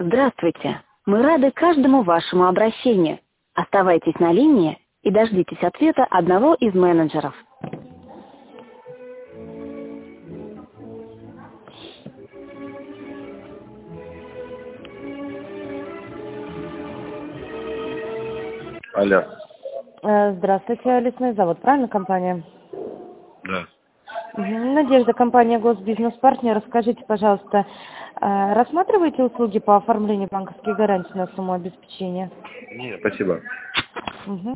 Здравствуйте. Мы рады каждому вашему обращению. Оставайтесь на линии и дождитесь ответа одного из менеджеров. Алло. Здравствуйте, лесной завод, правильно компания? Да. Надежда, компания Госбизнес-партнер. Скажите, пожалуйста, рассматриваете услуги по оформлению банковских гарантий на сумму обеспечения? Нет, спасибо. Мгм.